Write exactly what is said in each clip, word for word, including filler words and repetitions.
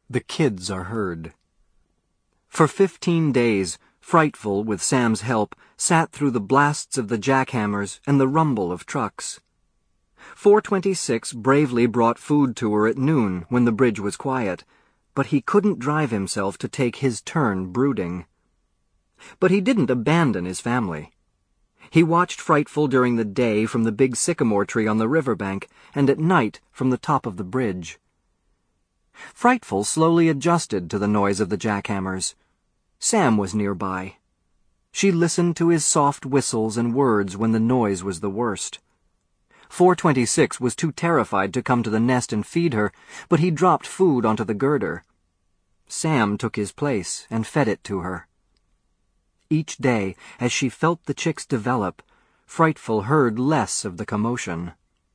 The kids are heard. For fifteen days, Frightful, with Sam's help, sat through the blasts of the jackhammers and the rumble of trucks. four twenty-six bravely brought food to her at noon when the bridge was quiet, but he couldn't drive himself to take his turn brooding. But he didn't abandon his family. He watched Frightful during the day from the big sycamore tree on the riverbank, and at night from the top of the bridge. Frightful slowly adjusted to the noise of the jackhammers. Sam was nearby. She listened to his soft whistles and words when the noise was the worst. four twenty-six was too terrified to come to the nest and feed her, but he dropped food onto the girder. Sam took his place and fed it to her. Each day, as she felt the chicks develop, Frightful heard less of the commotion.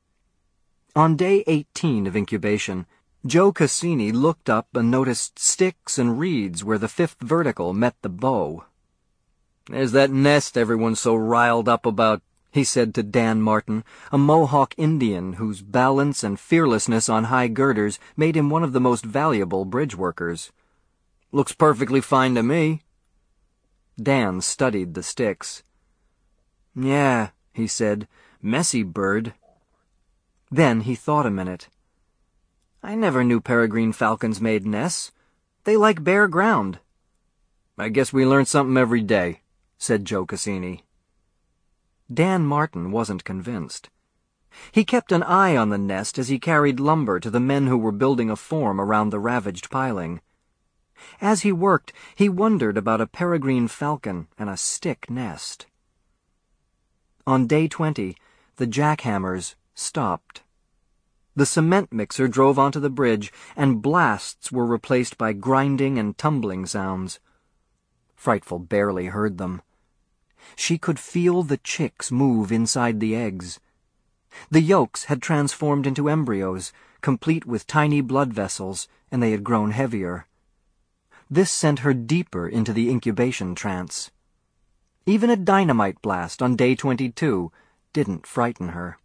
On day eighteen of incubation, Joe Cassini looked up and noticed sticks and reeds where the fifth vertical met the bow. "There's that nest everyone's so riled up about," he said to Dan Martin, a Mohawk Indian whose balance and fearlessness on high girders made him one of the most valuable bridge workers. "Looks perfectly fine to me." Dan studied the sticks. "Yeah," he said, "messy bird." Then he thought a minute. "I never knew peregrine falcons made nests. They like bare ground." "I guess we learn something every day," said Joe Cassini. Dan Martin wasn't convinced. He kept an eye on the nest as he carried lumber to the men who were building a form around the ravaged piling. As he worked, he wondered about a peregrine falcon and a stick nest. On day twenty, the jackhammers stopped. The cement mixer drove onto the bridge, and blasts were replaced by grinding and tumbling sounds. Frightful barely heard them. She could feel the chicks move inside the eggs. The yolks had transformed into embryos, complete with tiny blood vessels, and they had grown heavier. This sent her deeper into the incubation trance. Even a dynamite blast on day twenty-two didn't frighten her.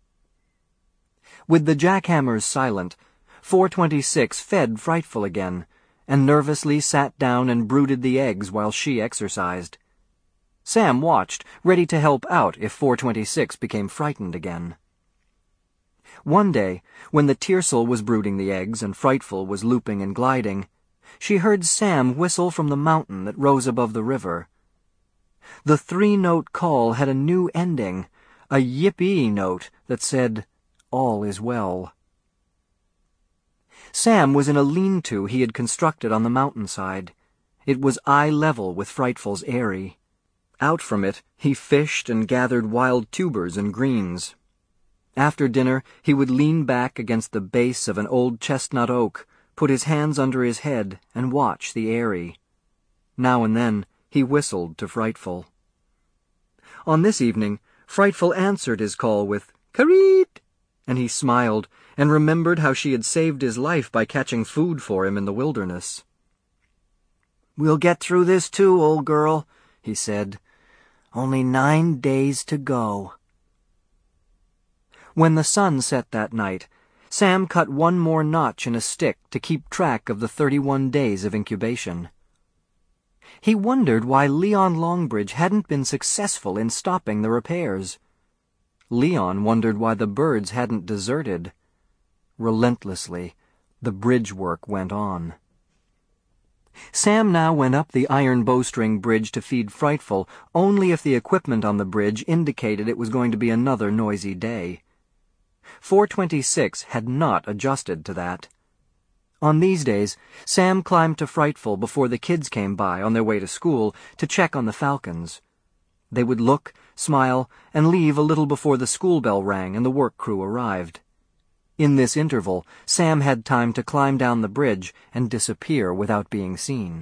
With the jackhammers silent, four twenty-six fed Frightful again, and nervously sat down and brooded the eggs while she exercised. Sam watched, ready to help out if four twenty-six became frightened again. One day, when the tiercel was brooding the eggs and Frightful was looping and gliding, she heard Sam whistle from the mountain that rose above the river. The three-note call had a new ending, a yippee note that said, "All is well." Sam was in a lean-to he had constructed on the mountainside. It was eye level with Frightful's eyrie. Out from it, he fished and gathered wild tubers and greens. After dinner, he would lean back against the base of an old chestnut oak, put his hands under his head, and watch the eyrie. Now and then, he whistled to Frightful. On this evening, Frightful answered his call with, "Kareet!" and he smiled and remembered how she had saved his life by catching food for him in the wilderness. "We'll get through this too, old girl," he said. "Only nine days to go." When the sun set that night, Sam cut one more notch in a stick to keep track of the thirty-one days of incubation. He wondered why Leon Longbridge hadn't been successful in stopping the repairs. Leon wondered why the birds hadn't deserted. Relentlessly, the bridge work went on. Sam now went up the iron bowstring bridge to feed Frightful only if the equipment on the bridge indicated it was going to be another noisy day. four twenty-six had not adjusted to that. On these days, Sam climbed to Frightful before the kids came by on their way to school to check on the falcons. They would look, smile, and leave a little before the school bell rang and the work crew arrived. In this interval, Sam had time to climb down the bridge and disappear without being seen.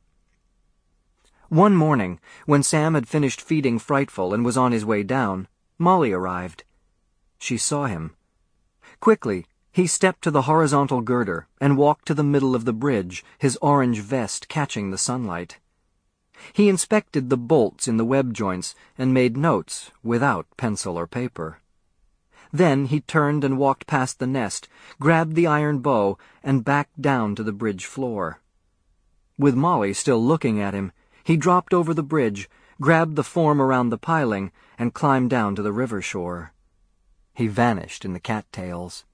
One morning, when Sam had finished feeding Frightful and was on his way down, Molly arrived. She saw him. Quickly, he stepped to the horizontal girder and walked to the middle of the bridge, his orange vest catching the sunlight. He inspected the bolts in the web joints and made notes without pencil or paper. Then he turned and walked past the nest, grabbed the iron bow, and backed down to the bridge floor. With Molly still looking at him, he dropped over the bridge, grabbed the form around the piling, and climbed down to the river shore. He vanished in the cattails.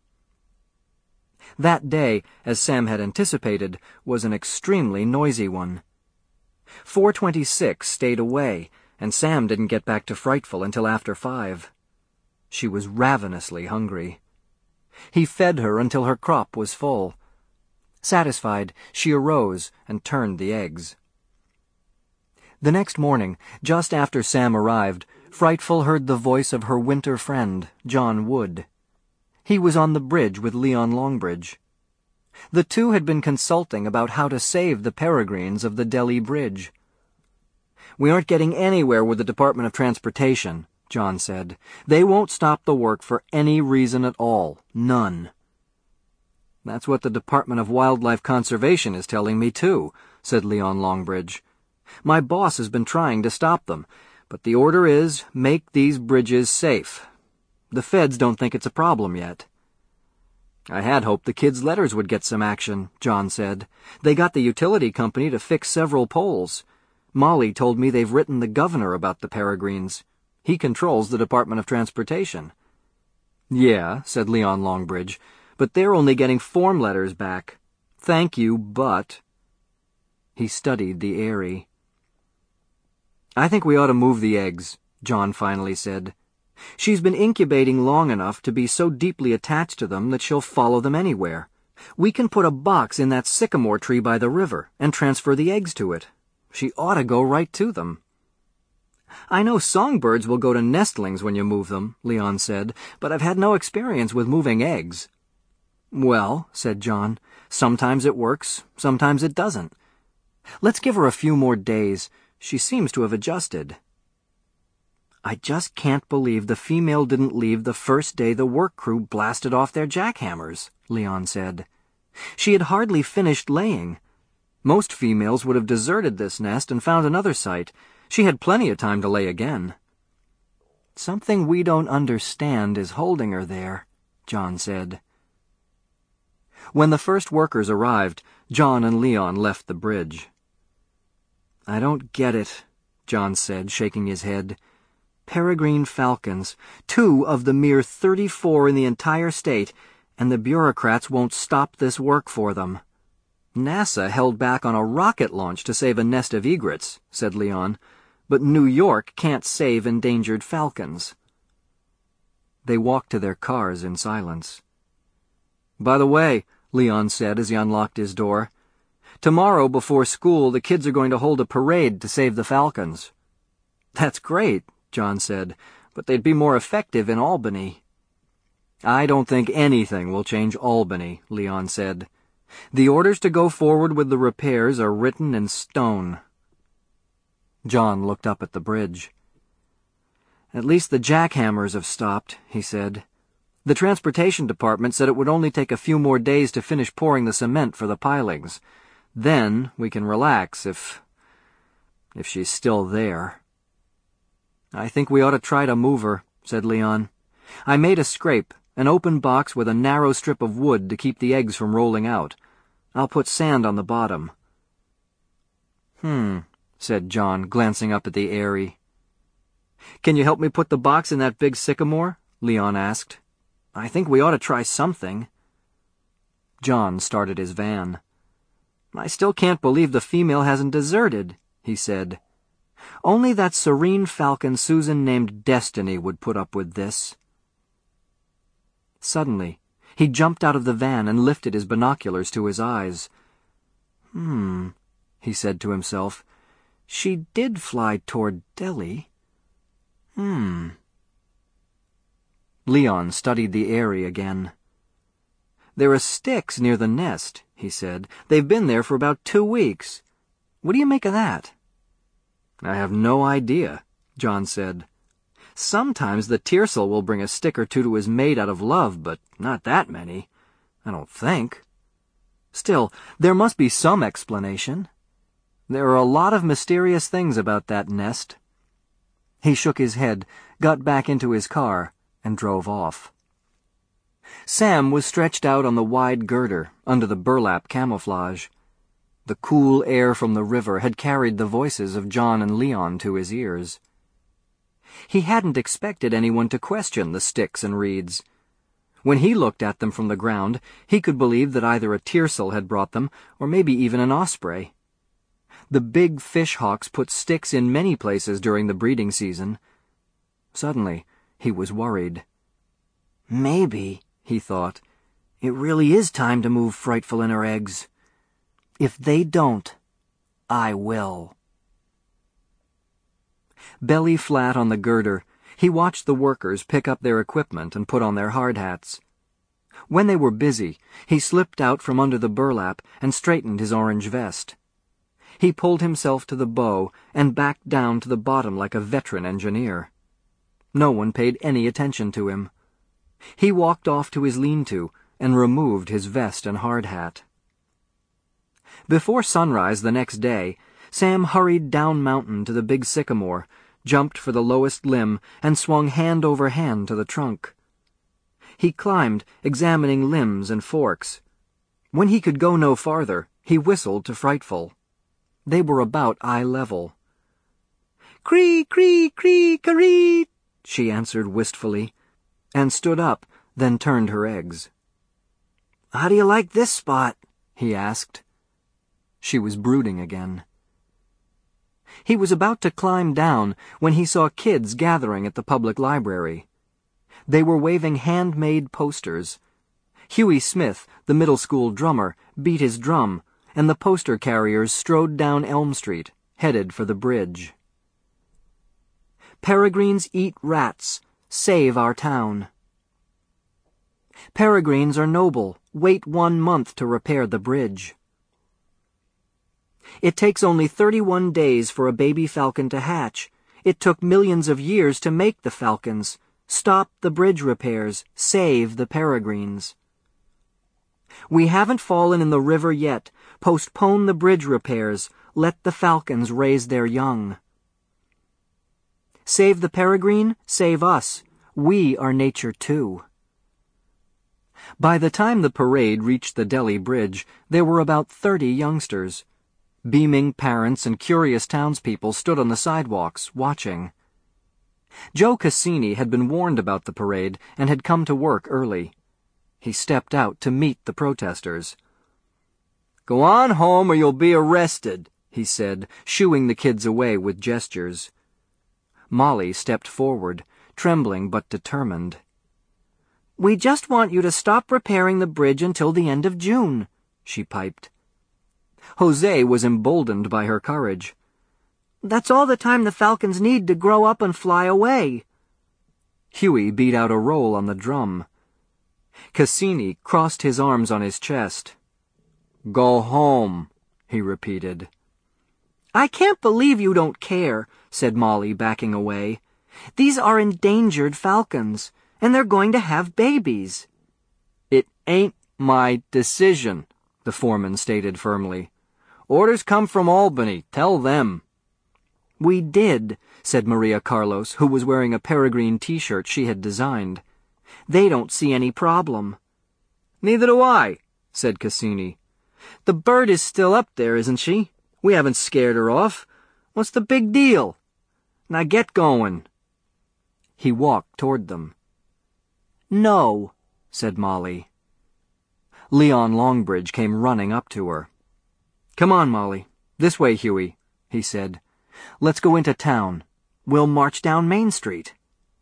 That day, as Sam had anticipated, was an extremely noisy one. four twenty-six stayed away, and Sam didn't get back to Frightful until after five. She was ravenously hungry. He fed her until her crop was full. Satisfied, she arose and turned the eggs. The next morning, just after Sam arrived, Frightful heard the voice of her winter friend, John Wood. He was on the bridge with Leon Longbridge. The two had been consulting about how to save the Peregrines of the Delhi Bridge. "We aren't getting anywhere with the Department of Transportation," John said. "They won't stop the work for any reason at all. None." "That's what the Department of Wildlife Conservation is telling me, too," said Leon Longbridge. "My boss has been trying to stop them, but the order is, make these bridges safe. The feds don't think it's a problem yet." "I had hoped the kids' letters would get some action," John said. "They got the utility company to fix several poles. Molly told me they've written the governor about the Peregrines. He controls the Department of Transportation." "Yeah," said Leon Longbridge, "but they're only getting form letters back. Thank you, but—" He studied the Airy. "I think we ought to move the eggs," John finally said. "She's been incubating long enough to be so deeply attached to them that she'll follow them anywhere. We can put a box in that sycamore tree by the river and transfer the eggs to it. She ought to go right to them." "I know songbirds will go to nestlings when you move them," Leon said, "but I've had no experience with moving eggs." "Well," said John, "sometimes it works, sometimes it doesn't. Let's give her a few more days. She seems to have adjusted." "I just can't believe the female didn't leave the first day the work crew blasted off their jackhammers," Leon said. "She had hardly finished laying. Most females would have deserted this nest and found another site. She had plenty of time to lay again." "Something we don't understand is holding her there," John said. When the first workers arrived, John and Leon left the bridge. "I don't get it," John said, shaking his head. "Peregrine falcons, two of the mere thirty-four in the entire state, and the bureaucrats won't stop this work for them." "NASA held back on a rocket launch to save a nest of egrets," said Leon, "but New York can't save endangered falcons." They walked to their cars in silence. "By the way," Leon said as he unlocked his door, "tomorrow before school the kids are going to hold a parade to save the falcons." "That's great," John said, "but they'd be more effective in Albany." "I don't think anything will change Albany," Leon said. "The orders to go forward with the repairs are written in stone." John looked up at the bridge. "At least the jackhammers have stopped," he said. "The transportation department said it would only take a few more days to finish pouring the cement for the pilings. Then we can relax if... if she's still there." "I think we ought to try to move her," said Leon. "I made a scrape, an open box with a narrow strip of wood to keep the eggs from rolling out. I'll put sand on the bottom." Hmm, said John, glancing up at the Airy. "Can you help me put the box in that big sycamore?" Leon asked. "I think we ought to try something." John started his van. "I still can't believe the female hasn't deserted," he said. "Only that serene falcon Susan named Destiny would put up with this." Suddenly, he jumped out of the van and lifted his binoculars to his eyes. Hmm, he said to himself. She did fly toward Delhi. Hmm. Leon studied the Airy again. "There are sticks near the nest," he said. "They've been there for about two weeks. What do you make of that?" "I have no idea," John said. "Sometimes the Tearsel will bring a stick or two to his mate out of love, but not that many. I don't think. Still, there must be some explanation. There are a lot of mysterious things about that nest." He shook his head, got back into his car, and drove off. Sam was stretched out on the wide girder, under the burlap camouflage. The cool air from the river had carried the voices of John and Leon to his ears. He hadn't expected anyone to question the sticks and reeds. When he looked at them from the ground, he could believe that either a tearsel had brought them, or maybe even an osprey. The big fish hawks put sticks in many places during the breeding season. Suddenly, he was worried. Maybe, he thought, it really is time to move Frightful and her eggs. If they don't, I will. Belly flat on the girder, he watched the workers pick up their equipment and put on their hard hats. When they were busy, he slipped out from under the burlap and straightened his orange vest. He pulled himself to the bow and backed down to the bottom like a veteran engineer. No one paid any attention to him. He walked off to his lean-to and removed his vest and hard hat. Before sunrise the next day, Sam hurried down mountain to the big sycamore, jumped for the lowest limb, and swung hand over hand to the trunk. He climbed, examining limbs and forks. When he could go no farther, he whistled to Frightful. They were about eye level. "Cree, cree, cree, caree," she answered wistfully, and stood up, then turned her eggs. "How do you like this spot?" he asked. She was brooding again. He was about to climb down when he saw kids gathering at the public library. They were waving handmade posters. Huey Smith, the middle school drummer, beat his drum, and the poster carriers strode down Elm Street, headed for the bridge. Peregrines eat rats. Save our town. Peregrines are noble. Wait one month to repair the bridge. It takes only thirty-one days for a baby falcon to hatch. It took millions of years to make the falcons. Stop the bridge repairs. Save the peregrines. We haven't fallen in the river yet. Postpone the bridge repairs. Let the falcons raise their young. Save the peregrine, save us. We are nature too. By the time the parade reached the Delhi Bridge, there were about thirty youngsters. Beaming parents and curious townspeople stood on the sidewalks, watching. Joe Cassini had been warned about the parade and had come to work early. He stepped out to meet the protesters. "Go on home or you'll be arrested," he said, shooing the kids away with gestures. Molly stepped forward, trembling but determined. "We just want you to stop repairing the bridge until the end of June," she piped. Jose was emboldened by her courage. "That's all the time the falcons need to grow up and fly away." Huey beat out a roll on the drum. Cassini crossed his arms on his chest. "Go home," he repeated. "I can't believe you don't care," said Molly, backing away. "These are endangered falcons, and they're going to have babies." "It ain't my decision," the foreman stated firmly. "Orders come from Albany. Tell them." "We did," said Maria Carlos, who was wearing a peregrine t-shirt she had designed. "They don't see any problem." "Neither do I," said Cassini. "The bird is still up there, isn't she? We haven't scared her off. What's the big deal? Now get going." He walked toward them. "No," said Molly. Leon Longbridge came running up to her. "Come on, Molly. This way, Huey," he said. "Let's go into town. We'll march down Main Street."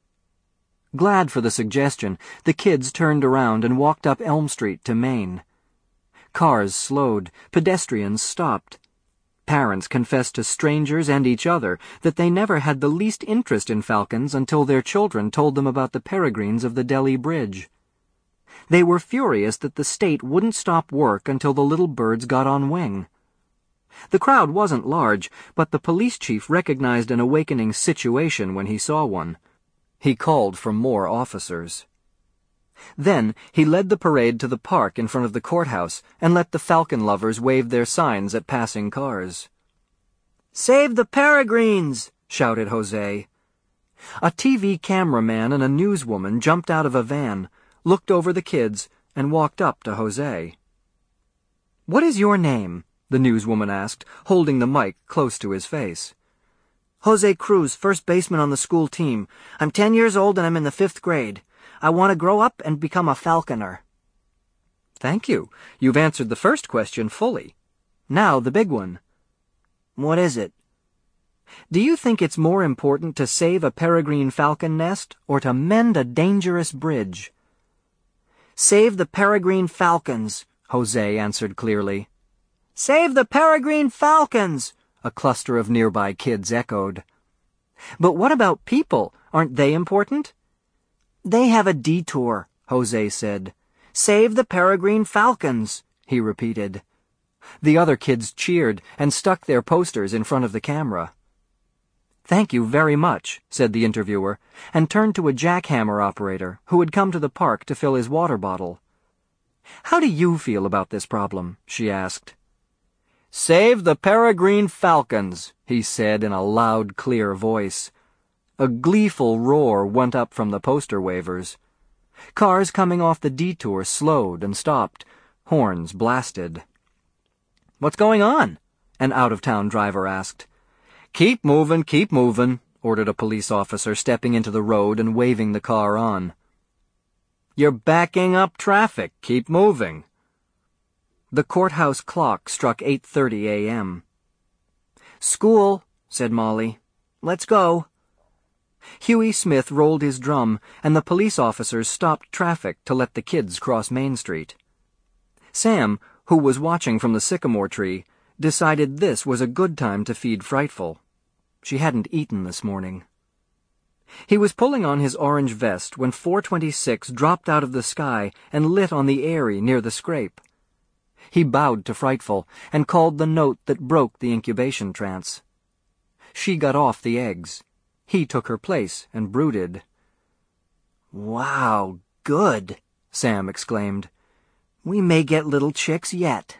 Glad for the suggestion, the kids turned around and walked up Elm Street to Main. Cars slowed, pedestrians stopped. Parents confessed to strangers and each other that they never had the least interest in falcons until their children told them about the peregrines of the Delhi Bridge. They were furious that the state wouldn't stop work until the little birds got on wing. The crowd wasn't large, but the police chief recognized an awakening situation when he saw one. He called for more officers. Then he led the parade to the park in front of the courthouse and let the falcon lovers wave their signs at passing cars. "Save the peregrines!" shouted Jose. A T V cameraman and a newswoman jumped out of a van, looked over the kids, and walked up to Jose. "What is your name?" the newswoman asked, holding the mic close to his face. "Jose Cruz, first baseman on the school team. I'm ten years old and I'm in the fifth grade. I want to grow up and become a falconer." "Thank you. You've answered the first question fully. Now the big one." "What is it?" "Do you think it's more important to save a peregrine falcon nest or to mend a dangerous bridge?" "Save the peregrine falcons," Jose answered clearly. "Save the peregrine falcons!" a cluster of nearby kids echoed. "But what about people? Aren't they important?" "They have a detour," Jose said. "Save the peregrine falcons," he repeated. The other kids cheered and stuck their posters in front of the camera. "Thank you very much," said the interviewer, and turned to a jackhammer operator who had come to the park to fill his water bottle. "How do you feel about this problem?" she asked. "Save the peregrine falcons," he said in a loud, clear voice. A gleeful roar went up from the poster wavers. Cars coming off the detour slowed and stopped. Horns blasted. "What's going on?" an out-of-town driver asked. "Keep moving, keep moving," ordered a police officer, stepping into the road and waving the car on. "You're backing up traffic. Keep moving." The courthouse clock struck eight thirty a m "School," said Molly. "Let's go." Huey Smith rolled his drum, and the police officers stopped traffic to let the kids cross Main Street. Sam, who was watching from the sycamore tree, decided this was a good time to feed Frightful. She hadn't eaten this morning. He was pulling on his orange vest when four twenty-six dropped out of the sky and lit on the Airy near the scrape. He bowed to Frightful and called the note that broke the incubation trance. She got off the eggs. He took her place and brooded. "Wow, good," Sam exclaimed. "We may get little chicks yet."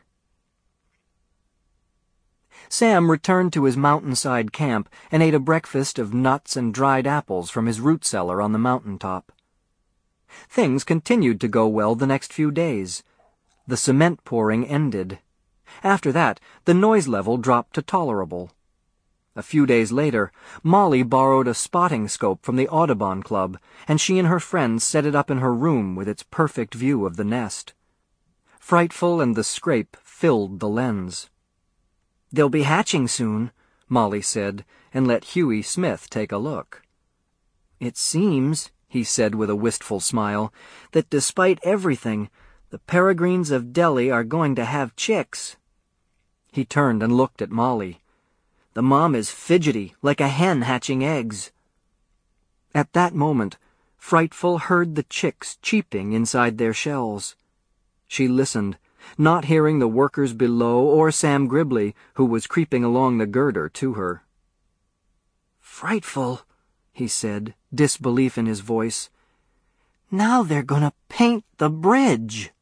Sam returned to his mountainside camp and ate a breakfast of nuts and dried apples from his root cellar on the mountain top. Things continued to go well the next few days. The cement pouring ended. After that, the noise level dropped to tolerable. A few days later, Molly borrowed a spotting scope from the Audubon Club, and she and her friends set it up in her room with its perfect view of the nest. Frightful and the scrape filled the lens. "They'll be hatching soon," Molly said, and let Huey Smith take a look. "It seems," he said with a wistful smile, "that despite everything, the peregrines of Delhi are going to have chicks." He turned and looked at Molly. "The mom is fidgety, like a hen hatching eggs." At that moment, Frightful heard the chicks cheeping inside their shells. She listened, not hearing the workers below or Sam Gribley, who was creeping along the girder to her. "Frightful," he said, disbelief in his voice. "Now they're going to paint the bridge."